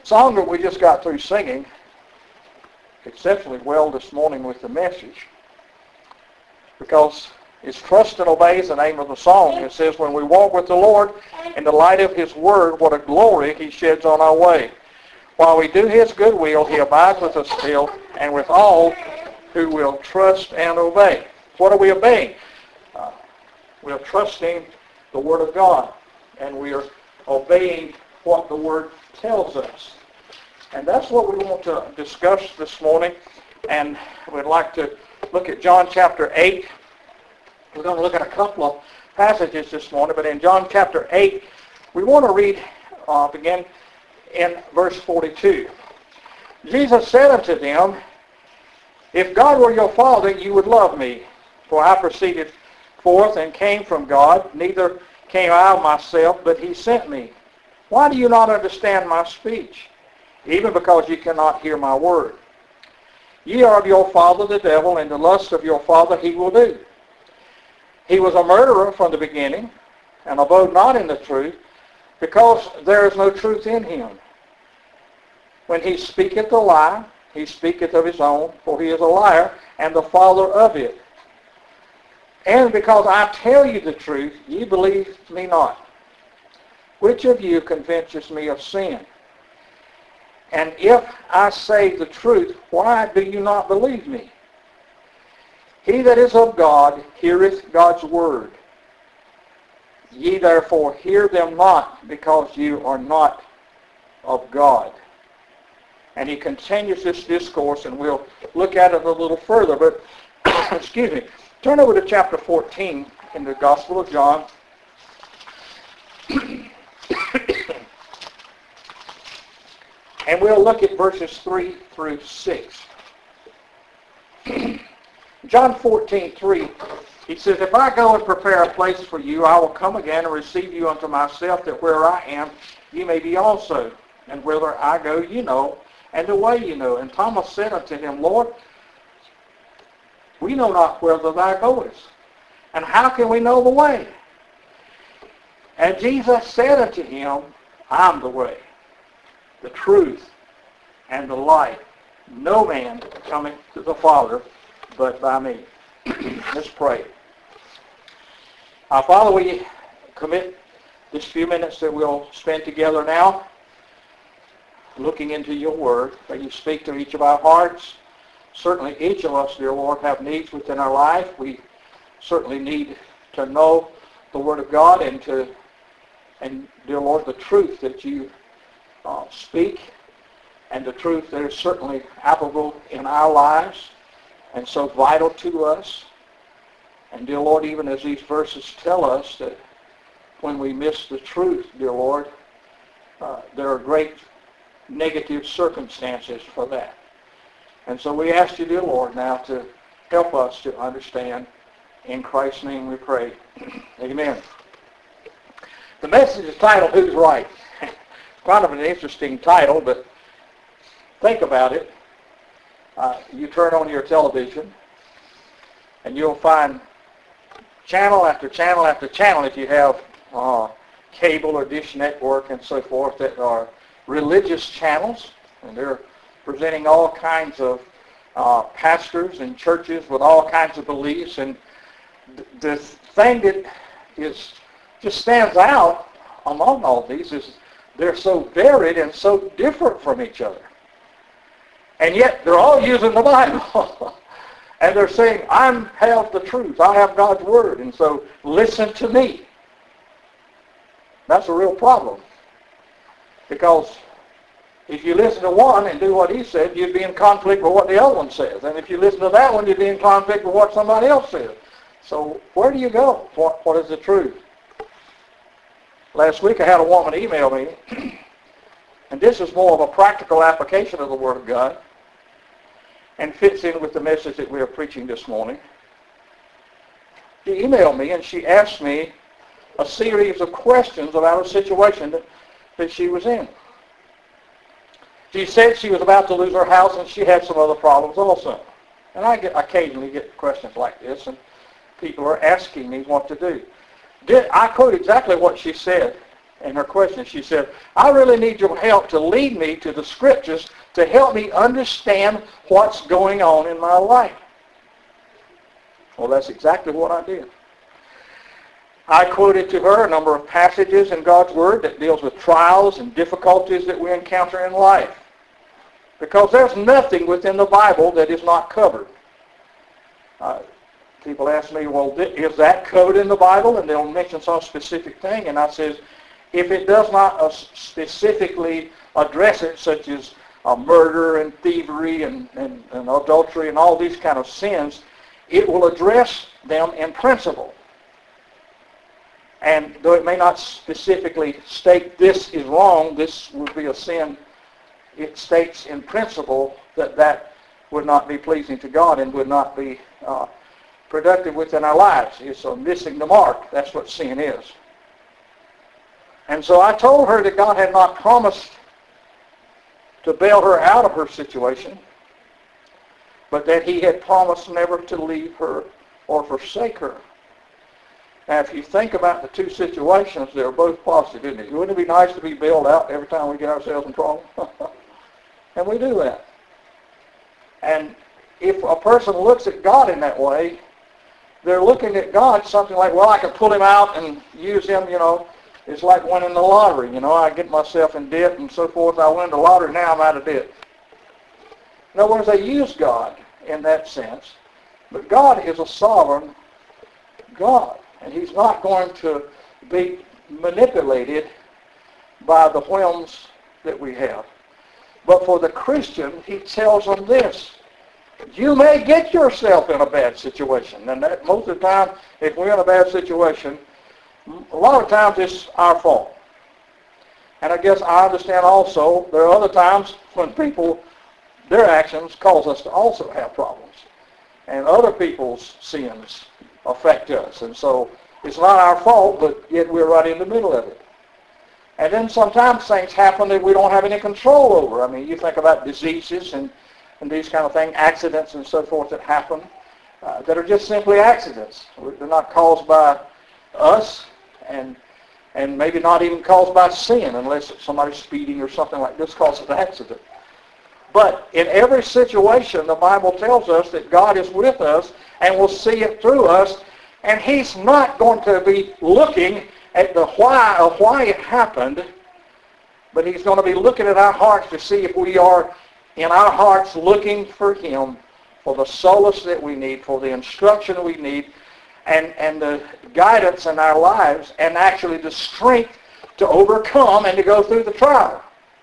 song that we just got through singing exceptionally well this morning with the message, because it's trust and obey is the name of the song. It says, when we walk with the Lord in the light of his word, what a glory he sheds on our way. While we do his good will, he abides with us still, and with all who will trust and obey. What are we obeying? We are trusting the word of God, and we are obeying what the word tells us. And that's what we want to discuss this morning. And we'd like to look at John chapter 8. We're going to look at a couple of passages this morning, but in John chapter 8, we want to read, begin in verse 42. Jesus said unto them, if God were your Father, you would love me, for I proceeded forth and came from God, neither came I of myself, but he sent me. Why do you not understand my speech? Even because you cannot hear my word. Ye are of your father the devil, and the lust of your father he will do. He was a murderer from the beginning, and abode not in the truth, because there is no truth in him. When he speaketh a lie, he speaketh of his own, for he is a liar, and the father of it. And because I tell you the truth, ye believe me not. Which of you convinces me of sin? And if I say the truth, why do you not believe me? He that is of God heareth God's word. Ye therefore hear them not, because you are not of God. And he continues this discourse, and we'll look at it a little further. But, excuse me, turn over to chapter 14 in the Gospel of John. And we'll look at verses 3 through 6. John 14:3, he says, if I go and prepare a place for you, I will come again and receive you unto myself, that where I am, you may be also. And whither I go, you know, and the way you know. And Thomas said unto him, Lord, we know not whither thou goest, and how can we know the way? And Jesus said unto him, I am the way, the truth, and the life. No man cometh to the Father but by me. Let's pray. Our Father, we commit this few minutes that we'll spend together now, looking into your word. May you speak to each of our hearts. Certainly each of us, dear Lord, have needs within our life. We certainly need to know the word of God, and dear Lord, the truth that you speak, and the truth that is certainly applicable in our lives and so vital to us. And dear Lord, even as these verses tell us that when we miss the truth, dear Lord, there are great negative circumstances for that. And so we ask you, dear Lord, now to help us to understand. In Christ's name we pray. Amen. The message is titled, Who's Right? Kind of an interesting title, but think about it. You turn on your television, and you'll find channel after channel after channel, if you have cable or dish network and so forth, that are religious channels, and they're presenting all kinds of pastors and churches with all kinds of beliefs. And the thing that just stands out among all these is they're so varied and so different from each other. And yet they're all using the Bible. And they're saying, I have the truth. I have God's word. And so listen to me. That's a real problem. Because if you listen to one and do what he said, you'd be in conflict with what the other one says. And if you listen to that one, you'd be in conflict with what somebody else says. So where do you go? What is the truth? Last week I had a woman email me, and this is more of a practical application of the Word of God, and fits in with the message that we are preaching this morning. She emailed me, and she asked me a series of questions about a situation that she was in. She said she was about to lose her house, and she had some other problems also. And I occasionally get questions like this, and people are asking me what to do. I quote exactly what she said in her question. She said, I really need your help to lead me to the Scriptures to help me understand what's going on in my life. Well, that's exactly what I did. I quoted to her a number of passages in God's Word that deals with trials and difficulties that we encounter in life. Because there's nothing within the Bible that is not covered. People ask me, well, is that covered in the Bible? And they'll mention some specific thing. And I says, if it does not specifically address it, such as murder and thievery and adultery and all these kind of sins, it will address them in principle. And though it may not specifically state this is wrong, this would be a sin, it states in principle that that would not be pleasing to God and would not be productive within our lives. It's a missing the mark. That's what sin is. And so I told her that God had not promised to bail her out of her situation, but that he had promised never to leave her or forsake her. Now, if you think about the two situations, they're both positive, isn't it? Wouldn't it be nice to be bailed out every time we get ourselves in trouble? And we do that. And if a person looks at God in that way, they're looking at God something like, well, I can pull him out and use him, It's like winning the lottery. I get myself in debt and so forth. I win the lottery, now I'm out of debt. In other words, they use God in that sense. But God is a sovereign God. And he's not going to be manipulated by the whims that we have. But for the Christian, he tells them this. You may get yourself in a bad situation. And that most of the time, if we're in a bad situation, a lot of times it's our fault. And I guess I understand also there are other times when people, their actions cause us to also have problems. And other people's sins affect us. And so it's not our fault, but yet we're right in the middle of it. And then sometimes things happen that we don't have any control over. I mean, you think about diseases and these kind of things, accidents and so forth that happen that are just simply accidents. They're not caused by us and maybe not even caused by sin unless somebody's speeding or something like this causes an accident. But in every situation, the Bible tells us that God is with us and will see it through us, and he's not going to be looking at the why of why it happened, but he's going to be looking at our hearts to see if we are in our hearts looking for him for the solace that we need, for the instruction we need, and the guidance in our lives, and actually the strength to overcome and to go through the trial.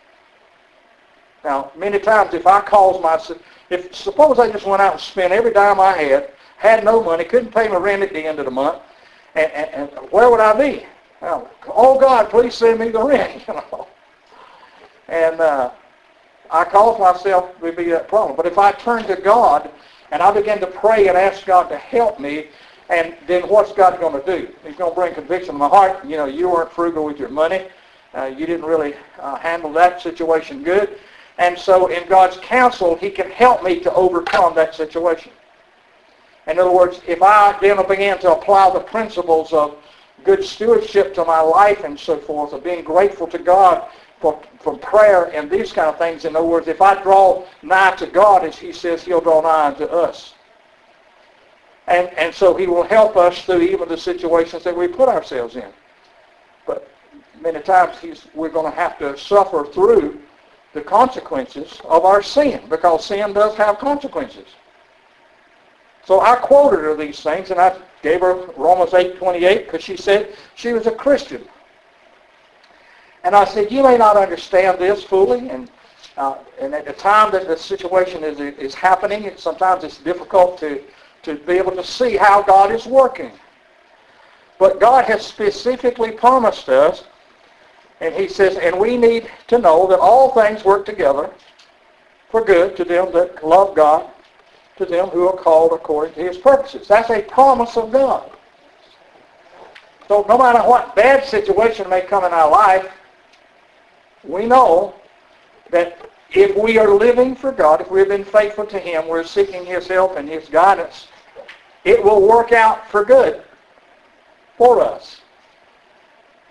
Now, many times if suppose I just went out and spent every dime I had no money, couldn't pay my rent at the end of the month, and where would I be? Well, oh God, please send me the rent, And I cause myself to be that problem. But if I turn to God and I begin to pray and ask God to help me, and then what's God going to do? He's going to bring conviction to my heart. You weren't frugal with your money. You didn't really handle that situation good. And so in God's counsel, he can help me to overcome that situation. In other words, if I then began to apply the principles of good stewardship to my life and so forth, of being grateful to God for prayer and these kind of things, in other words, if I draw nigh to God, as he says, he'll draw nigh unto us. And so he will help us through even the situations that we put ourselves in. But many times we're going to have to suffer through the consequences of our sin, because sin does have consequences. So I quoted her these things, and I gave her Romans 8:28 because she said she was a Christian. And I said, you may not understand this fully, and at the time that the situation is happening, sometimes it's difficult to be able to see how God is working. But God has specifically promised us, and he says, and we need to know that all things work together for good to them that love God, to them who are called according to his purposes. That's a promise of God. So no matter what bad situation may come in our life, we know that if we are living for God, if we've been faithful to him, we're seeking his help and his guidance, it will work out for good for us.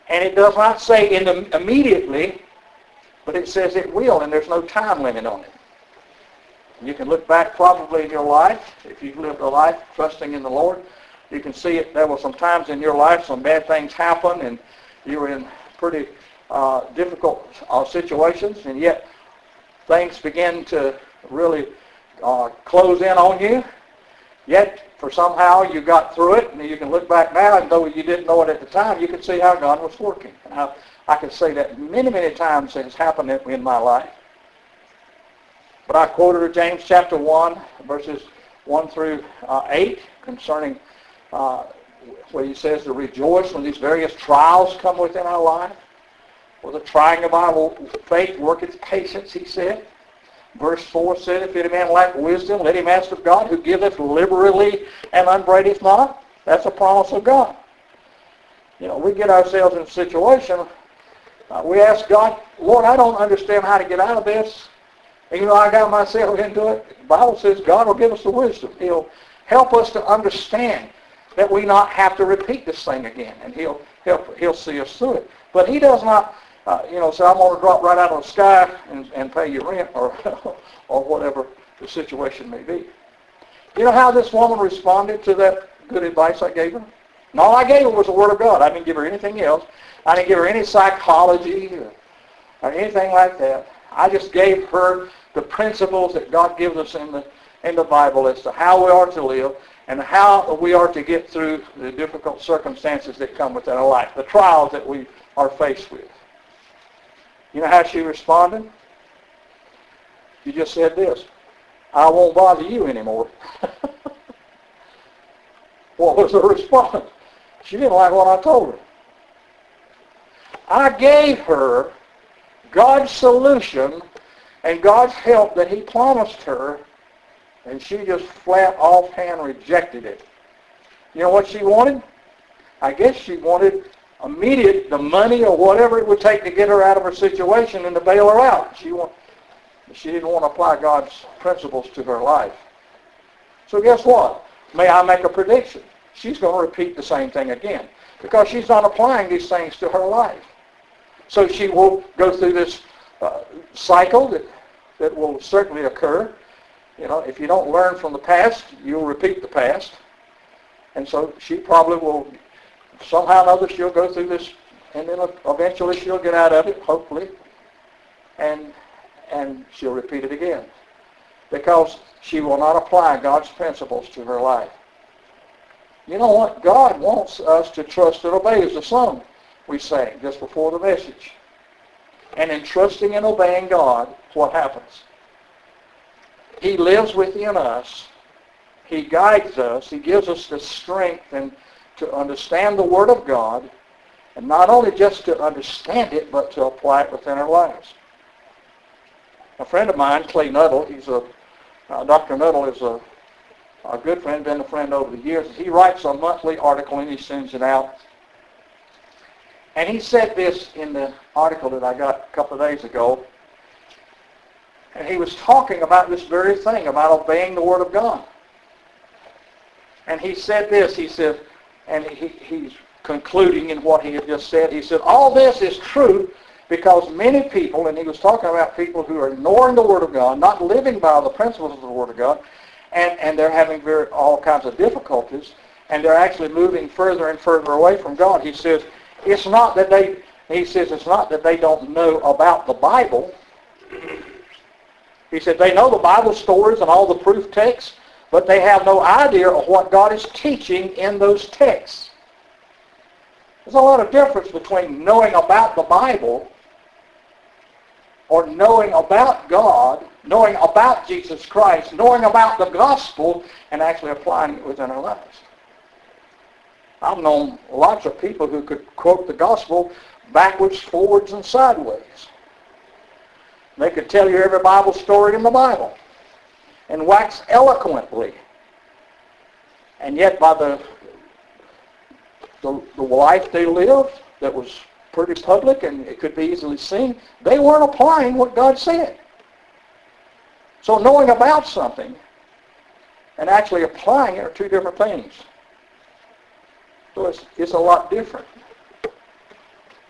And it does not say immediately, but it says it will, and there's no time limit on it. You can look back probably in your life, if you've lived a life trusting in the Lord, you can see it. There were some times in your life some bad things happened, and you were in pretty difficult situations, and yet things began to really close in on you. Yet, for somehow you got through it, and you can look back now, and though you didn't know it at the time, you can see how God was working. I can say that many, many times it has happened in my life. But I quoted James chapter 1, verses 1 through 8, concerning where he says to rejoice when these various trials come within our life. For the trying of our faith worketh patience, he said. Verse 4 said, if any man lack wisdom, let him ask of God, who giveth liberally and upbraideth not. That's a promise of God. You know, we get ourselves in a situation, we ask God, Lord, I don't understand how to get out of this. And, you know, I got myself into it. The Bible says God will give us the wisdom. He'll help us to understand that we not have to repeat this thing again. And He'll see us through it. But He does not, say, I'm going to drop right out of the sky and pay you rent or or whatever the situation may be. You know how this woman responded to that good advice I gave her? And all I gave her was the Word of God. I didn't give her anything else. I didn't give her any psychology or anything like that. I just gave her the principles that God gives us in the Bible as to how we are to live and how we are to get through the difficult circumstances that come within our life, the trials that we are faced with. You know how she responded? She just said this, I won't bother you anymore. What was her response? She didn't like what I told her. I gave her God's solution and God's help that He promised her, and she just flat offhand rejected it. You know what she wanted? I guess she wanted the money or whatever it would take to get her out of her situation and to bail her out. She didn't want to apply God's principles to her life. So guess what? May I make a prediction? She's going to repeat the same thing again because she's not applying these things to her life. So she will go through this cycle that will certainly occur. You know, if you don't learn from the past, you'll repeat the past. And so she probably will, somehow or another, she'll go through this, and then eventually she'll get out of it, hopefully, and she'll repeat it again. Because she will not apply God's principles to her life. You know what? God wants us to trust and obey, as the song we sang just before the message. And in trusting and obeying God, what happens? He lives within us. He guides us. He gives us the strength and to understand the Word of God, and not only just to understand it, but to apply it within our lives. A friend of mine, Clay Nuttall, Dr. Nuttall is a good friend, been a friend over the years. He writes a monthly article and he sends it out. And he said this in the article that I got a couple of days ago. And he was talking about this very thing, about obeying the Word of God. And he said this, he said, and he's concluding in what he had just said, he said, all this is true because many people, and he was talking about people who are ignoring the Word of God, not living by the principles of the Word of God, and they're having all kinds of difficulties, and they're actually moving further and further away from God. He says, it's not that they don't know about the Bible. He said they know the Bible stories and all the proof texts, but they have no idea of what God is teaching in those texts. There's a lot of difference between knowing about the Bible or knowing about God, knowing about Jesus Christ, knowing about the gospel, and actually applying it within our lives. I've known lots of people who could quote the gospel backwards, forwards, and sideways. They could tell you every Bible story in the Bible and wax eloquently. And yet by the life they lived that was pretty public and it could be easily seen, they weren't applying what God said. So knowing about something and actually applying it are two different things. So it's a lot different.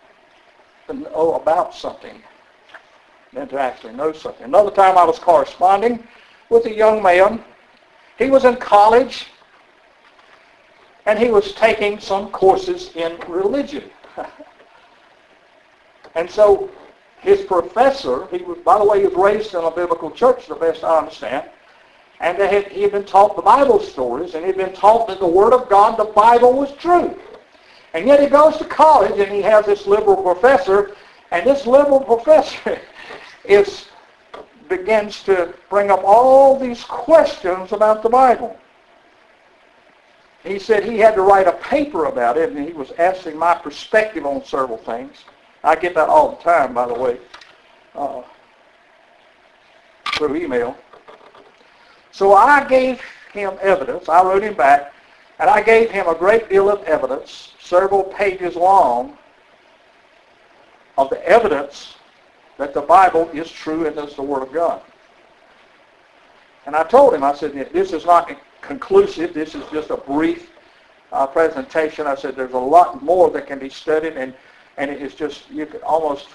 to know about something than to actually know something. Another time I was corresponding with a young man. He was in college, and he was taking some courses in religion. And so his professor, by the way, he was raised in a biblical church, the best I understand, and he had been taught the Bible stories, and he had been taught that the Word of God, the Bible, was true. And yet he goes to college, and he has this liberal professor, and this liberal professor begins to bring up all these questions about the Bible. He said he had to write a paper about it, and he was asking my perspective on several things. I get that all the time, by the way, through email. So I gave him evidence. I wrote him back, and I gave him a great deal of evidence, several pages long, of the evidence that the Bible is true and is the Word of God. And I told him, I said, this is not conclusive. This is just a brief presentation. I said, there's a lot more that can be studied, and it is just, you could almost,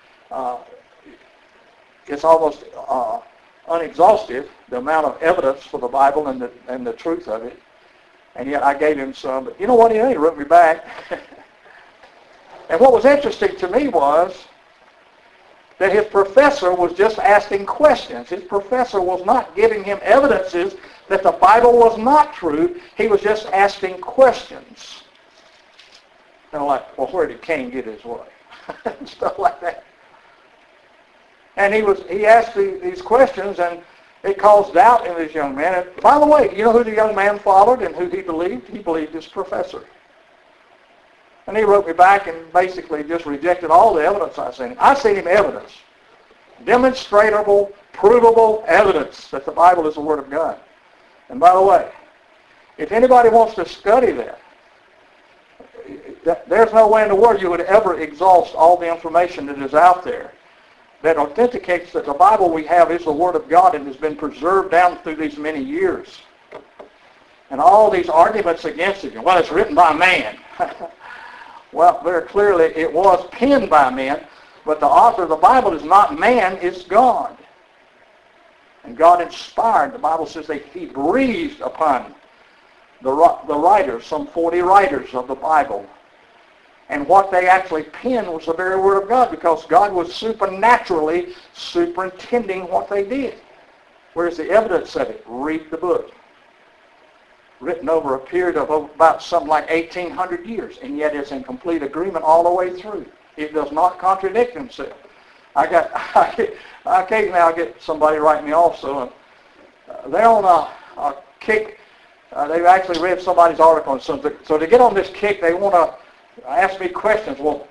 it's almost unexhaustive, the amount of evidence for the Bible and the truth of it. And yet I gave him some. But you know what? He wrote me back. And what was interesting to me was that his professor was just asking questions. His professor was not giving him evidences that the Bible was not true. He was just asking questions. And I'm like, well, where did Cain get his way? Stuff like that. And he asked these questions, and it caused doubt in this young man. And by the way, you know who the young man followed and who he believed? He believed his professor. And he wrote me back and basically just rejected all the evidence I sent him. I sent him evidence, demonstrable, provable evidence that the Bible is the Word of God. And by the way, if anybody wants to study that, there's no way in the world you would ever exhaust all the information that is out there that authenticates that the Bible we have is the Word of God and has been preserved down through these many years. And all these arguments against it, well, it's written by man. Well, very clearly it was penned by men, but the author of the Bible is not man, it's God. And God inspired, the Bible says that He breathed upon the writers, some 40 writers of the Bible. And what they actually penned was the very Word of God, because God was supernaturally superintending what they did. Where's the evidence of it? Read the book. Written over a period of about something like 1,800 years, and yet it's in complete agreement all the way through. It does not contradict itself. Occasionally I'll get somebody write me also, and they're on a kick. They've actually read somebody's article and something. So to get on this kick, they want to ask me questions. Well,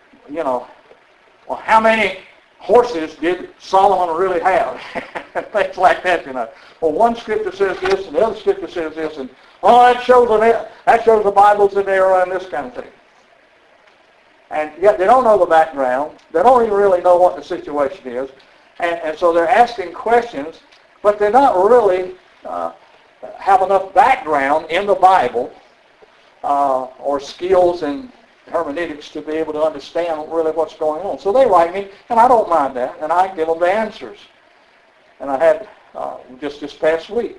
how many horses did Solomon really have? Things like that, Well, one scripture says this, and the other scripture says this, and that shows the Bible's an error and this kind of thing. And yet they don't know the background. They don't even really know what the situation is. And so they're asking questions, but they're not really have enough background in the Bible or skills in hermeneutics to be able to understand really what's going on. So they write me, and I don't mind that, and I give them the answers. And I had just this past week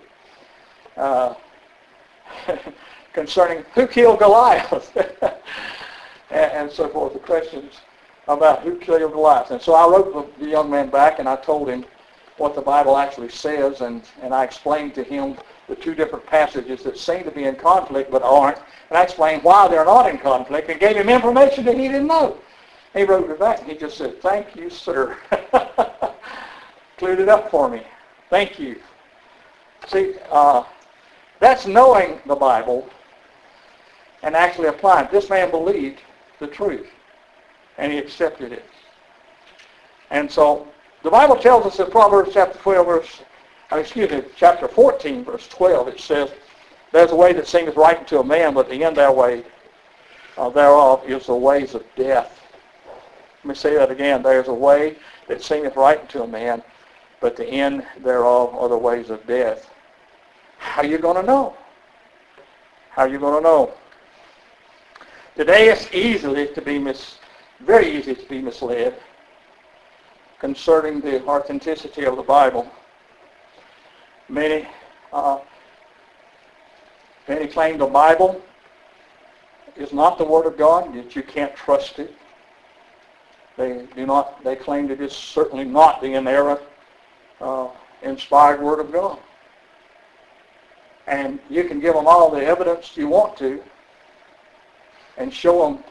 concerning who killed Goliath and so forth, the questions about who killed Goliath. And so I wrote the young man back, and I told him what the Bible actually says, and I explained to him the two different passages that seem to be in conflict but aren't, and I explained why they're not in conflict and gave him information that he didn't know. He wrote me back, and he just said, "Thank you, sir." Cleared it up for me. Thank you. See, that's knowing the Bible and actually applying it. This man believed the truth, and he accepted it. And so the Bible tells us in Proverbs chapter 14, verse 12, it says, "There's a way that seemeth right unto a man, but the end thereof is the ways of death." Let me say that again. There's a way that seemeth right unto a man, but the end thereof are the ways of death. How are you going to know? How are you going to know? Today it's easy to be very easy to be misled concerning the authenticity of the Bible. Many claim the Bible is not the Word of God, that you can't trust it. They claim that it's certainly not the inerrant, inspired Word of God. And you can give them all the evidence you want to and show them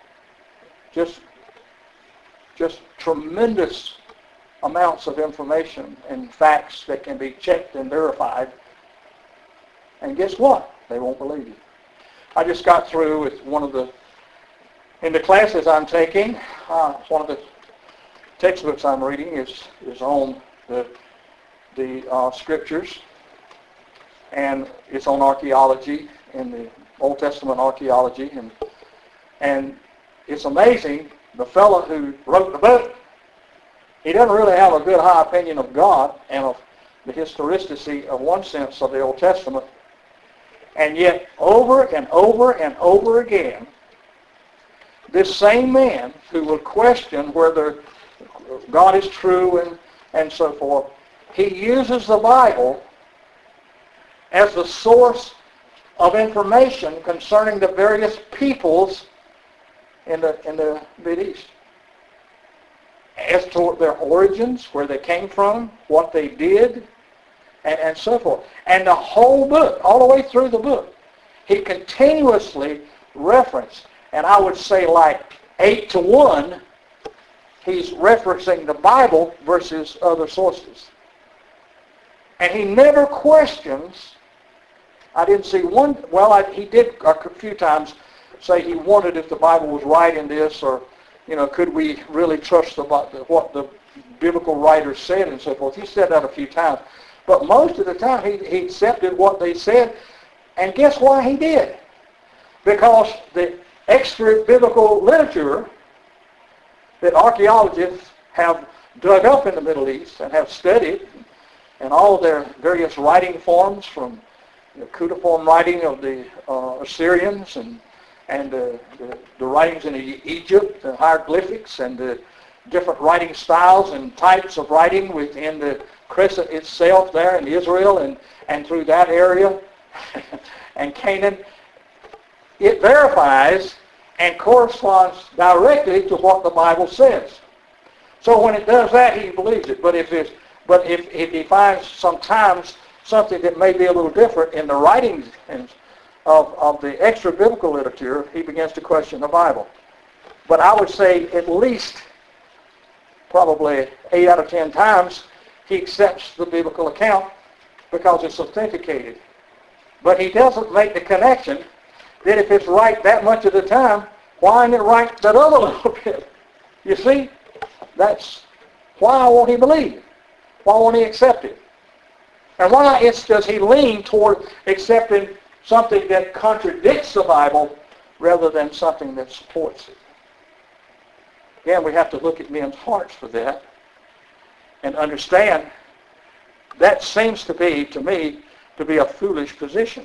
just tremendous amounts of information and facts that can be checked and verified. And guess what? They won't believe you. I just got through with in the classes I'm taking, one of the textbooks I'm reading is on the scriptures, and it's on archaeology, in the Old Testament archaeology, and it's amazing, the fellow who wrote the book, he doesn't really have a good high opinion of God and of the historicity of one sense of the Old Testament. And yet, over and over and over again, this same man who will question whether God is true and so forth, he uses the Bible as the source of information concerning the various peoples in the Mideast, as to their origins, where they came from, what they did, and so forth. And the whole book, all the way through the book, he continuously referenced, and I would say like 8-to-1, he's referencing the Bible versus other sources. And he never questions. I didn't see one, he did a few times say he wondered if the Bible was right in this, or, could we really trust what the biblical writers said and so forth. He said that a few times. But most of the time he accepted what they said, and guess why he did? Because the extra biblical literature that archaeologists have dug up in the Middle East and have studied, and all of their various writing forms, from the cuneiform writing of the Assyrians and the writings in Egypt, the hieroglyphics, and the different writing styles and types of writing within the Crescent itself there in Israel and through that area and Canaan, it verifies and corresponds directly to what the Bible says. So when it does that, he believes it. But if he finds sometimes something that may be a little different in the writings of the extra biblical literature, he begins to question the Bible. But I would say at least probably 8 out of 10 times he accepts the biblical account because it's authenticated. But he doesn't make the connection that if it's right that much of the time, why isn't it right that other little bit? You see? That's why won't he believe? Why won't he accept it? And why does he lean toward accepting something that contradicts the Bible rather than something that supports it? Again, we have to look at men's hearts for that and understand that seems to be, to me, to be a foolish position.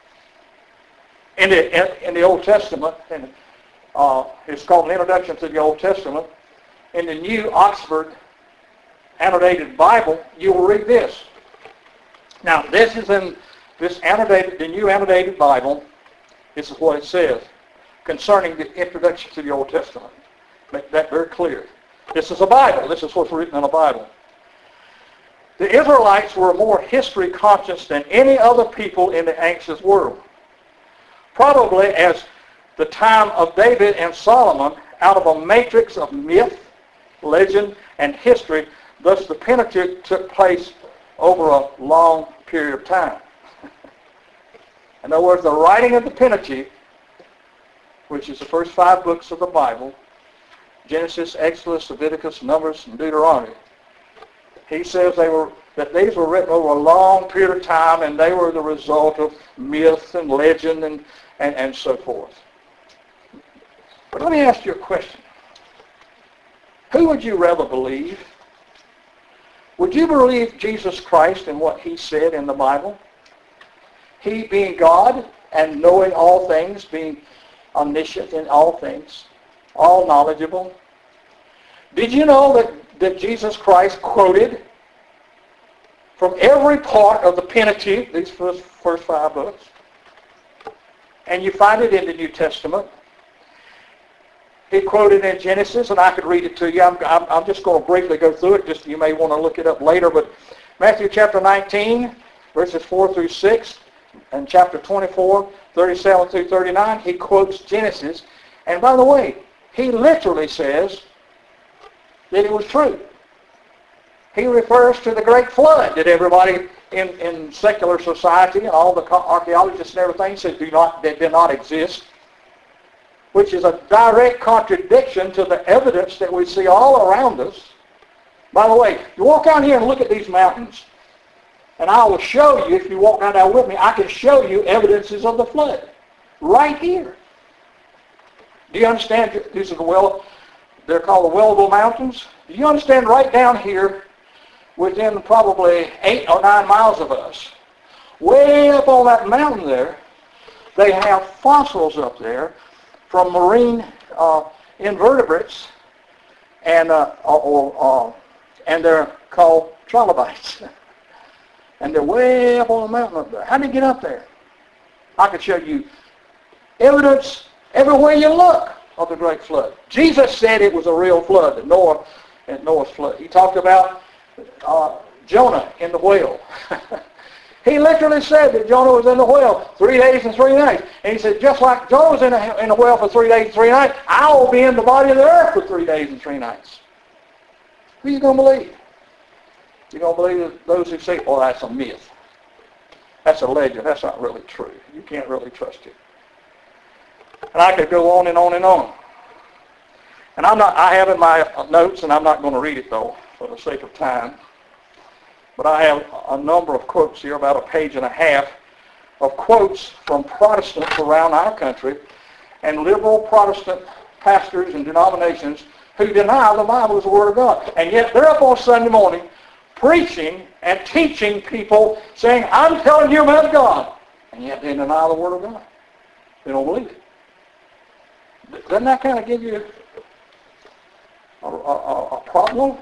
In the Old Testament, and it's called an Introduction to the Old Testament, in the New Oxford Annotated Bible, you will read this. Now, this is in the New Annotated Bible. This is what it says concerning the introduction to the Old Testament. Make that very clear. This is a Bible. This is what's written in a Bible. The Israelites were more history conscious than any other people in the ancient world. Probably as the time of David and Solomon, out of a matrix of myth, legend, and history. Thus the Pentateuch took place over a long period of time. In other words, the writing of the Pentateuch, which is the first 5 books of the Bible, Genesis, Exodus, Leviticus, Numbers, and Deuteronomy, he says that these were written over a long period of time, and they were the result of myth and legend and so forth. But let me ask you a question. Who would you rather believe? Would you believe Jesus Christ and what he said in the Bible? He being God and knowing all things, being omniscient in all things, all knowledgeable, Did you know that Jesus Christ quoted from every part of the Pentateuch, these first 5 books? And you find it in the New Testament. He quoted in Genesis, and I could read it to you. I'm just going to briefly go through it. Just you may want to look it up later. But Matthew chapter 19, verses 4 through 6, and chapter 24, 37 through 39, he quotes Genesis. And by the way, he literally says that it was true. He refers to the great flood that everybody in secular society and all the archaeologists and everything said that did not exist, which is a direct contradiction to the evidence that we see all around us. By the way, you walk out here and look at these mountains, and I will show you, if you walk down there with me, I can show you evidences of the flood right here. Do you understand? These are they're called the Wellable Mountains. Do you understand right down here, within probably 8 or 9 miles of us, way up on that mountain there, they have fossils up there from marine invertebrates, and they're called trilobites. And they're way up on the mountain up there. How did they get up there? I could show you evidence everywhere you look of the great flood. Jesus said it was a real flood, the Noah's flood. He talked about Jonah in the whale. He literally said that Jonah was in the whale 3 days and 3 nights. And he said, just like Jonah was in the whale for 3 days and 3 nights, I will be in the body of the earth for 3 days and 3 nights. Who are you going to believe? You're going to believe those who say, oh, that's a myth. That's a legend. That's not really true. You can't really trust it. And I could go on and on and on. And I have in my notes, and I'm not going to read it though, for the sake of time. But I have a number of quotes here, about 1.5 pages, of quotes from Protestants around our country and liberal Protestant pastors and denominations who deny the Bible is the Word of God. And yet they're up on Sunday morning preaching and teaching people, saying, I'm telling you about God. And yet they deny the Word of God. They don't believe it. Doesn't that kind of give you a problem?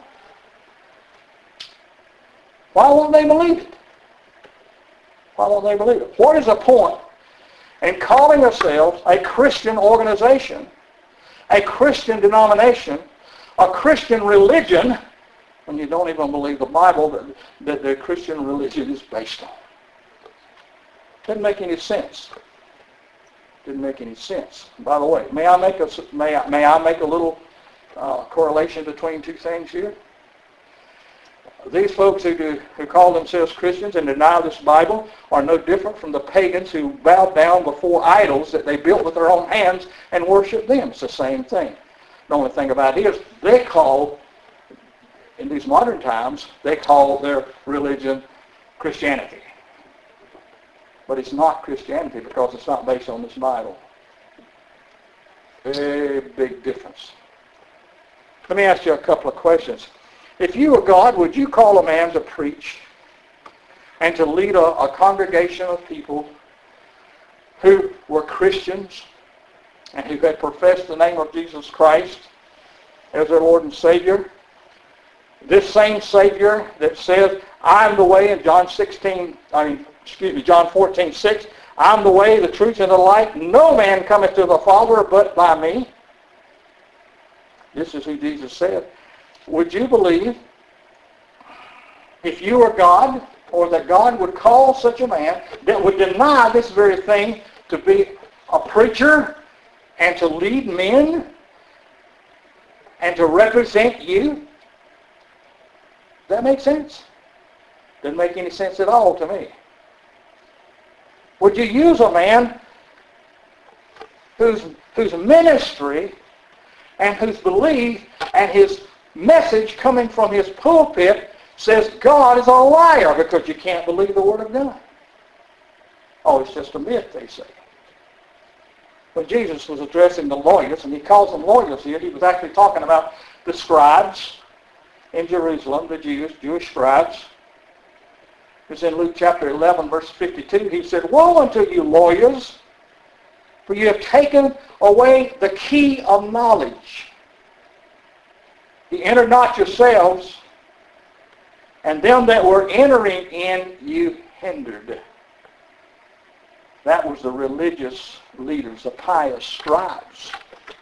Why won't they believe it? Why won't they believe it? What is the point in calling ourselves a Christian organization, a Christian denomination, a Christian religion, when you don't even believe the Bible that the Christian religion is based on? Doesn't make any sense. Didn't make any sense. By the way, may I make a little correlation between two things here? These folks who call themselves Christians and deny this Bible are no different from the pagans who bowed down before idols that they built with their own hands and worshiped them. It's the same thing. The only thing about it is they call, in these modern times, they call their religion Christianity. But it's not Christianity because it's not based on this Bible. Very big difference. Let me ask you a couple of questions. If you were God, would you call a man to preach and to lead a congregation of people who were Christians and who had professed the name of Jesus Christ as their Lord and Savior? This same Savior that says, I'm the way in John 14:6, I'm the way, the truth, and the life. No man cometh to the Father but by me. This is who Jesus said. Would you believe, if you were God, or that God would call such a man that would deny this very thing to be a preacher and to lead men and to represent you? Does that make sense? Doesn't make any sense at all to me. Would you use a man whose ministry and whose belief and his message coming from his pulpit says God is a liar because you can't believe the Word of God? Oh, it's just a myth, they say. When Jesus was addressing the lawyers, and he calls them lawyers here, he was actually talking about the scribes in Jerusalem, the Jewish scribes. It was in Luke chapter 11, verse 52. He said, woe unto you, lawyers, for you have taken away the key of knowledge. Ye enter not yourselves, and them that were entering in you hindered. That was the religious leaders, the pious scribes,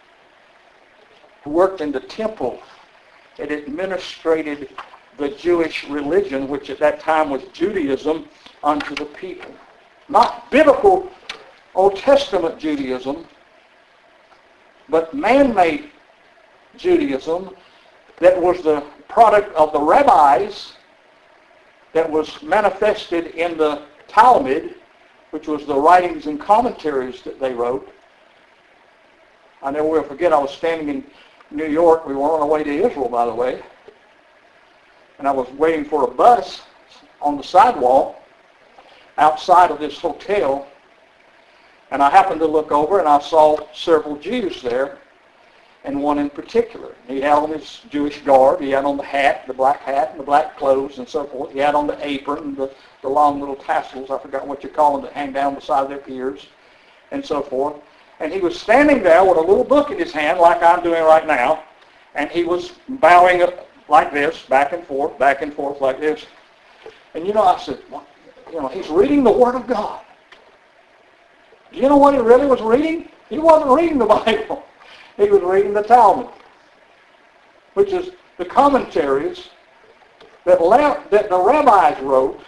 who worked in the temple and administrated the Jewish religion, which at that time was Judaism, unto the people. Not biblical Old Testament Judaism, but man-made Judaism that was the product of the rabbis, that was manifested in the Talmud, which was the writings and commentaries that they wrote. I never will forget, I was standing in New York. We were on our way to Israel, by the way. And I was waiting for a bus on the sidewalk outside of this hotel. And I happened to look over and I saw several Jews there, and one in particular. He had on his Jewish garb. He had on the hat, the black hat, and the black clothes and so forth. He had on the apron, the long little tassels, I forgot what you call them, that hang down beside their ears and so forth. And he was standing there with a little book in his hand like I'm doing right now, and he was bowing like this, back and forth like this. And I said, well, he's reading the Word of God. Do you know what he really was reading? He wasn't reading the Bible. He was reading the Talmud, which is the commentaries that the rabbis wrote,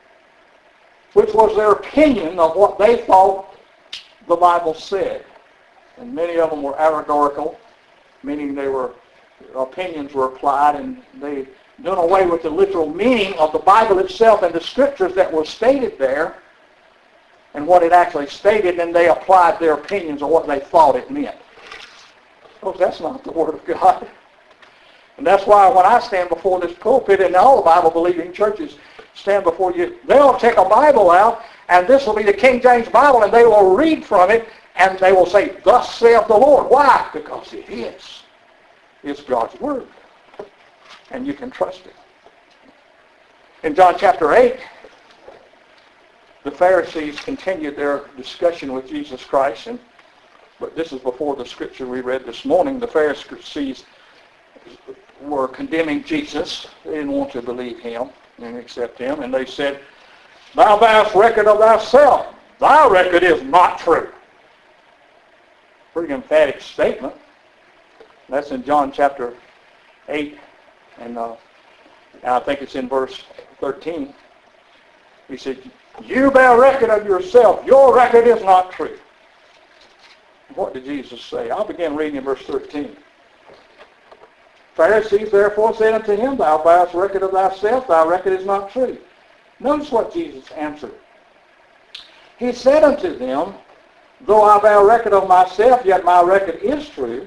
which was their opinion of what they thought the Bible said. And many of them were allegorical, meaning opinions were applied, and they done away with the literal meaning of the Bible itself and the scriptures that were stated there and what it actually stated, and they applied their opinions of what they thought it meant. Folks, that's not the Word of God. And that's why when I stand before this pulpit, and all the Bible-believing churches stand before you, they'll take a Bible out, and this will be the King James Bible, and they will read from it, and they will say, "Thus saith the Lord." Why? Because it is. It's God's Word. And you can trust it. In John chapter 8, the Pharisees continued their discussion with Jesus Christ, but this is before the scripture we read this morning. The Pharisees were condemning Jesus. They didn't want to believe him and accept him, and they said, "Thou bearest record of thyself. Thy record is not true." Pretty emphatic statement. That's in John chapter 8, and I think it's in verse 13. He said, "You bear record of yourself. Your record is not true." What did Jesus say? I'll begin reading in verse 13. "Pharisees therefore said unto him, Thou bearest record of thyself. Thy record is not true." Notice what Jesus answered. He said unto them, "Though I bear record of myself, yet my record is true.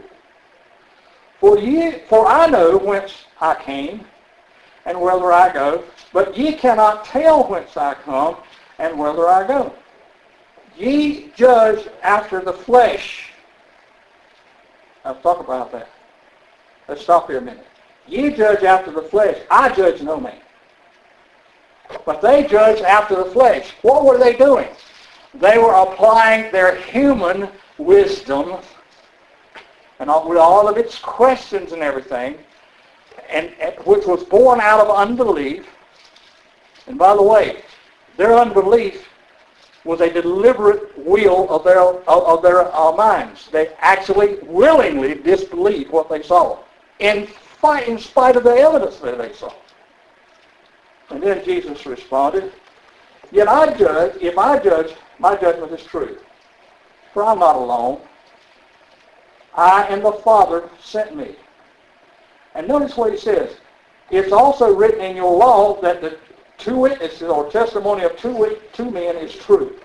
For I know whence I came, and whither I go, but ye cannot tell whence I come, and whither I go. Ye judge after the flesh." I'll talk about that. Let's stop here a minute. Ye judge after the flesh. I judge no man. But they judge after the flesh. What were they doing? They were applying their human wisdom and with all of its questions and everything, and which was born out of unbelief. And by the way, their unbelief was a deliberate will of their minds. They actually willingly disbelieved what they saw, in spite of the evidence that they saw. And then Jesus responded, "Yet I judge, if I judge, my judgment is true. For I'm not alone. I and the Father sent me." And notice what he says. "It's also written in your law that the two witnesses or testimony of two men is true.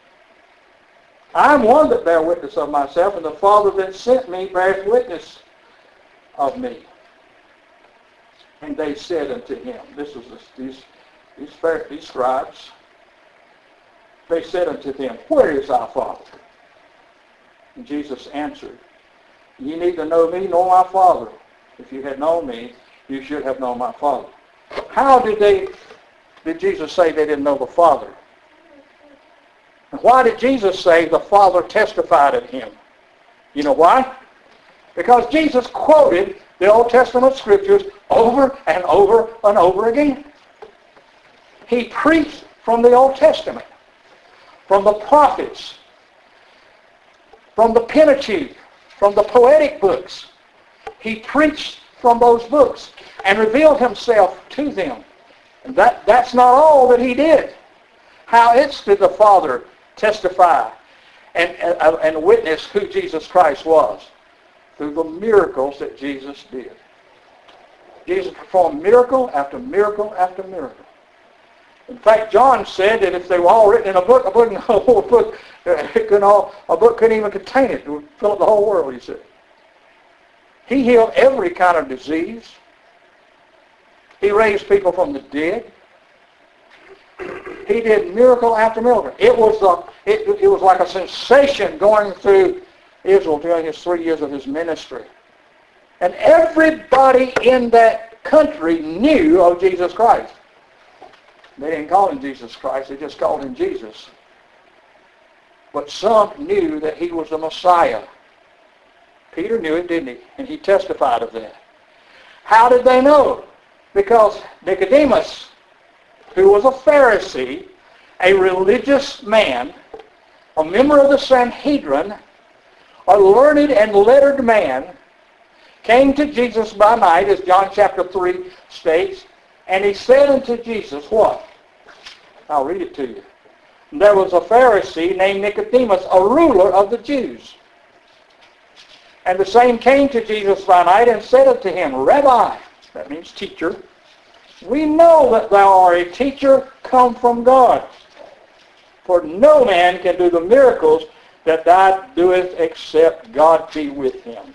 I'm one that bear witness of myself, and the Father that sent me bears witness of me." And they said unto him, this was these scribes, they said unto them, "Where is our Father?" And Jesus answered, "Ye neither know me nor my Father. If you had known me, you should have known my Father." How did Jesus say they didn't know the Father? And why did Jesus say the Father testified of him? You know why? Because Jesus quoted the Old Testament scriptures over and over and over again. He preached from the Old Testament, from the prophets, from the Pentateuch, from the poetic books. He preached from those books and revealed himself to them. And that's not all that he did. How else did the Father testify and witness who Jesus Christ was? Through the miracles that Jesus did. Jesus performed miracle after miracle after miracle. In fact, John said that if they were all written in a book couldn't even contain it. It would fill up the whole world, he said. He healed every kind of disease. He raised people from the dead. He did miracle after miracle. It was like a sensation going through Israel during his 3 years of his ministry. And everybody in that country knew of Jesus Christ. They didn't call him Jesus Christ, they just called him Jesus. But some knew that he was the Messiah. Peter knew it, didn't he? And he testified of that. How did they know? Because Nicodemus, who was a Pharisee, a religious man, a member of the Sanhedrin, a learned and lettered man, came to Jesus by night, as John chapter 3 states, and he said unto Jesus, what? I'll read it to you. There was a Pharisee named Nicodemus, a ruler of the Jews. And the same came to Jesus by night and said unto him, Rabbi, that means teacher, we know that thou art a teacher come from God. For no man can do the miracles that thou doest except God be with him.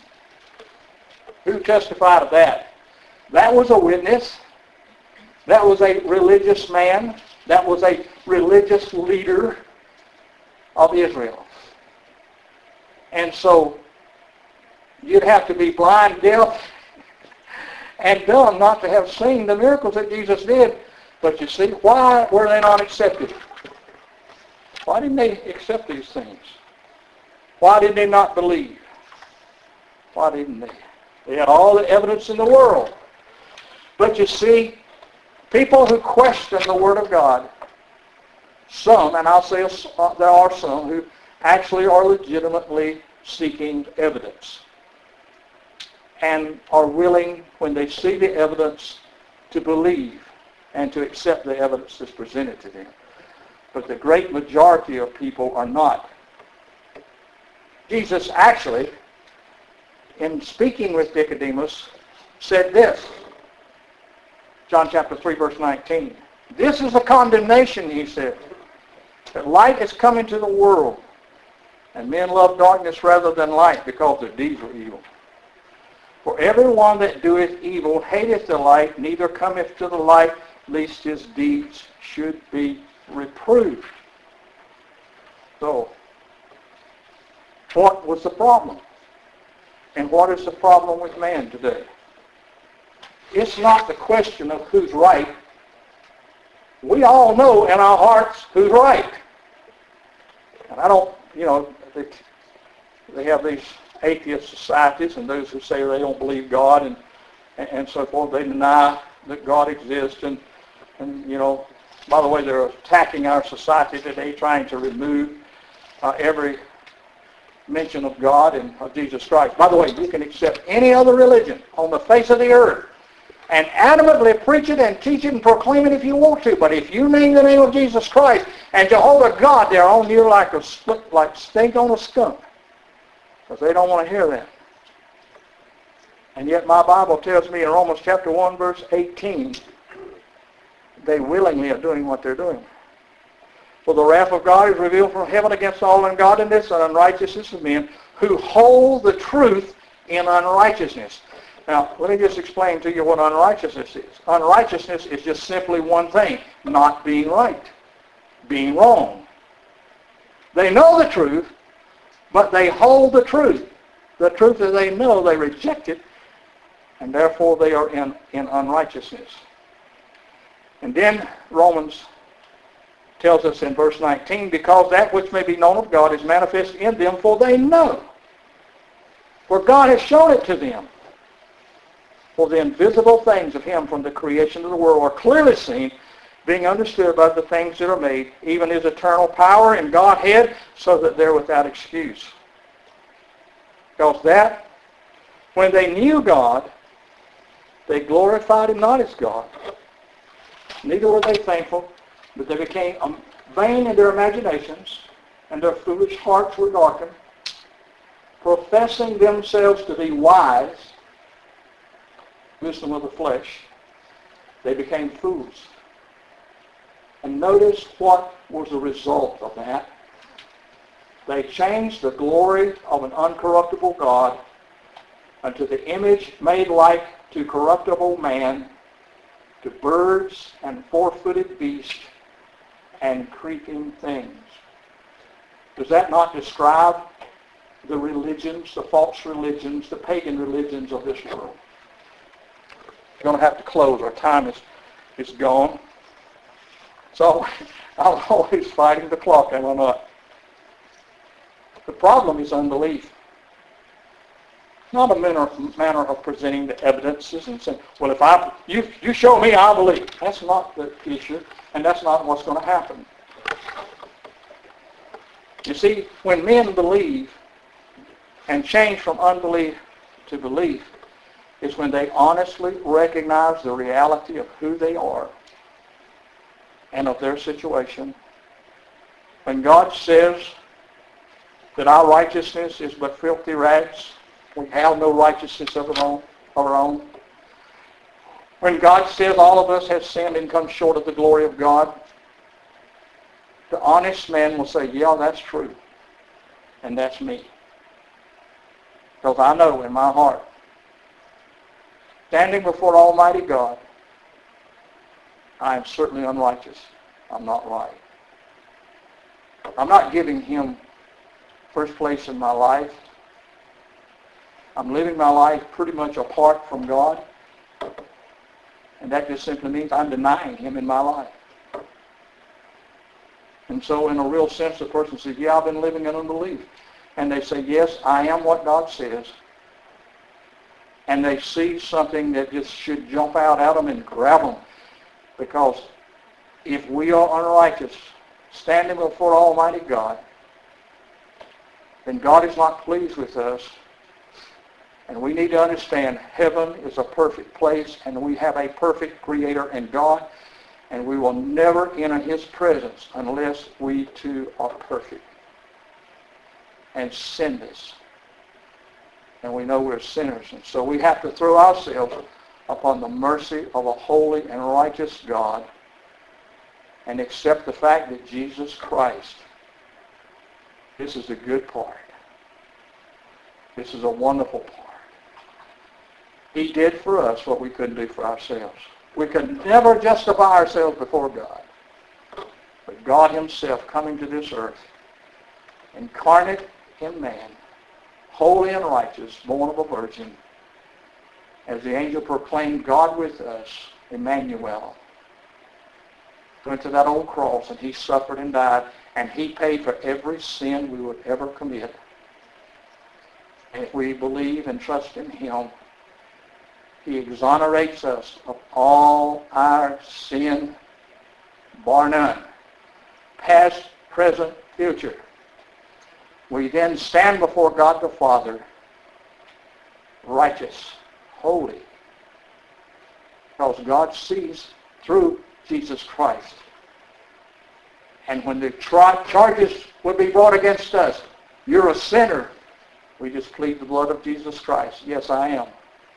Who testified of that? That was a witness. That was a religious man. That was a religious leader of Israel. And so you'd have to be blind, deaf, and dumb not to have seen the miracles that Jesus did. But you see, why were they not accepted? Why didn't they accept these things? Why did they not believe? Why didn't they? They had all the evidence in the world. But you see, people who question the Word of God, some, and I'll say there are some, who actually are legitimately seeking evidence and are willing, when they see the evidence, to believe and to accept the evidence that's presented to them. But the great majority of people are not. Jesus actually, in speaking with Nicodemus, said this. John chapter 3, verse 19. This is the condemnation, he said, that light is come into the world, and men love darkness rather than light, because their deeds were evil. For everyone that doeth evil hateth the light, neither cometh to the light, lest his deeds should be reproved. So, what was the problem? And what is the problem with man today? It's not the question of who's right. We all know in our hearts who's right. And I don't, they have these atheist societies and those who say they don't believe God and so forth. They deny that God exists. And by the way, they're attacking our society today, trying to remove every mention of God and of Jesus Christ. By the way, you can accept any other religion on the face of the earth and adamantly preach it and teach it and proclaim it if you want to. But if you name the name of Jesus Christ and Jehovah God, they're on you like stink on a skunk, because they don't want to hear that. And yet my Bible tells me in Romans chapter 1, verse 18, they willingly are doing what they're doing. For the wrath of God is revealed from heaven against all ungodliness and unrighteousness of men who hold the truth in unrighteousness. Now, let me just explain to you what unrighteousness is. Unrighteousness is just simply one thing, not being right, being wrong. They know the truth, but they hold the truth. The truth that they know, they reject it, and therefore they are in unrighteousness. And then Romans tells us in verse 19, because that which may be known of God is manifest in them, for they know. For God has shown it to them. For the invisible things of him from the creation of the world are clearly seen, being understood by the things that are made, even his eternal power and Godhead, so that they're without excuse. Because that, when they knew God, they glorified him not as God. Neither were they thankful, but they became vain in their imaginations, and their foolish hearts were darkened. Professing themselves to be wise, wisdom of the flesh, they became fools. And notice what was the result of that. They changed the glory of an uncorruptible God unto the image made like to corruptible man, to birds and four-footed beasts and creeping things. Does that not describe the religions, the false religions, the pagan religions of this world? We're going to have to close. Our time is gone. So I'm always fighting the clock, am I not? The problem is unbelief. Not a manner of presenting the evidences and saying, well, if you show me, I'll believe. That's not the issue, and that's not what's going to happen. You see, when men believe and change from unbelief to belief is when they honestly recognize the reality of who they are and of their situation. When God says that our righteousness is but filthy rags, we have no righteousness of our own. When God says all of us have sinned and come short of the glory of God, the honest man will say, yeah, that's true. And that's me. Because I know in my heart, standing before Almighty God, I am certainly unrighteous. I'm not right. I'm not giving him first place in my life. I'm living my life pretty much apart from God. And that just simply means I'm denying him in my life. And so in a real sense, the person says, yeah, I've been living in unbelief. And they say, yes, I am what God says. And they see something that just should jump out at them and grab them. Because if we are unrighteous, standing before Almighty God, then God is not pleased with us. And we need to understand heaven is a perfect place, and we have a perfect Creator in God, and we will never enter his presence unless we too are perfect and sinless. And we know we're sinners. And so we have to throw ourselves upon the mercy of a holy and righteous God and accept the fact that Jesus Christ, this is the good part. This is a wonderful part. He did for us what we couldn't do for ourselves. We could never justify ourselves before God. But God himself coming to this earth, incarnate in man, holy and righteous, born of a virgin, as the angel proclaimed, God with us, Emmanuel, went to that old cross and he suffered and died, and he paid for every sin we would ever commit. And if we believe and trust in him, he exonerates us of all our sin, bar none, past, present, future. We then stand before God the Father, righteous, holy, because God sees through Jesus Christ. And when the charges would be brought against us, you're a sinner, we just plead the blood of Jesus Christ. Yes, I am.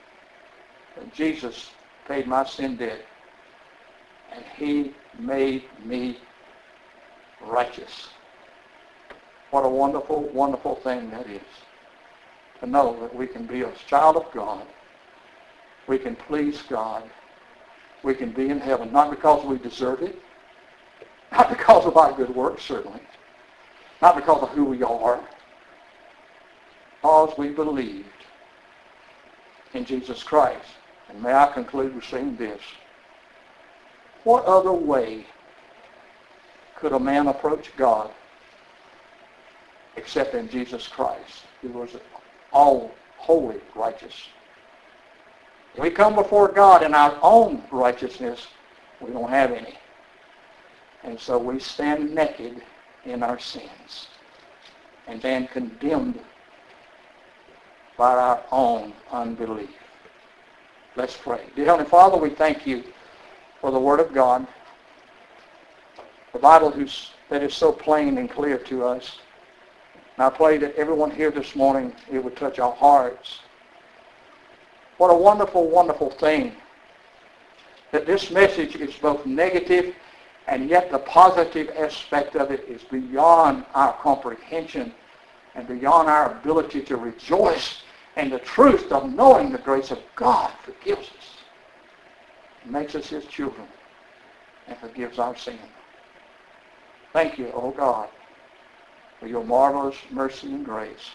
And Jesus paid my sin debt. And he made me righteous. What a wonderful, wonderful thing that is. To know that we can be a child of God. We can please God. We can be in heaven, not because we deserve it. Not because of our good works, certainly. Not because of who we are. Because we believed in Jesus Christ. And may I conclude with saying this. What other way could a man approach God except in Jesus Christ, who was all holy, righteous? We come before God in our own righteousness. We don't have any. And so we stand naked in our sins and then condemned by our own unbelief. Let's pray. Dear Heavenly Father, we thank you for the Word of God, the Bible that is so plain and clear to us. And I pray that everyone here this morning, it would touch our hearts. What a wonderful, wonderful thing that this message is both negative and yet the positive aspect of it is beyond our comprehension and beyond our ability to rejoice in the truth of knowing the grace of God forgives us, makes us His children, and forgives our sin. Thank you, oh God, for your marvelous mercy and grace.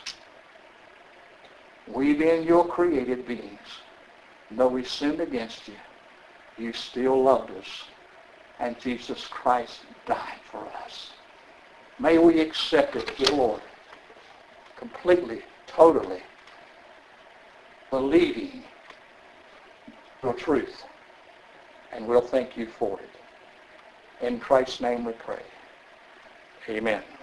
We being your created beings, though we sinned against you, you still loved us, and Jesus Christ died for us. May we accept it, dear Lord, completely, totally, believing your truth, and we'll thank you for it. In Christ's name we pray. Amen.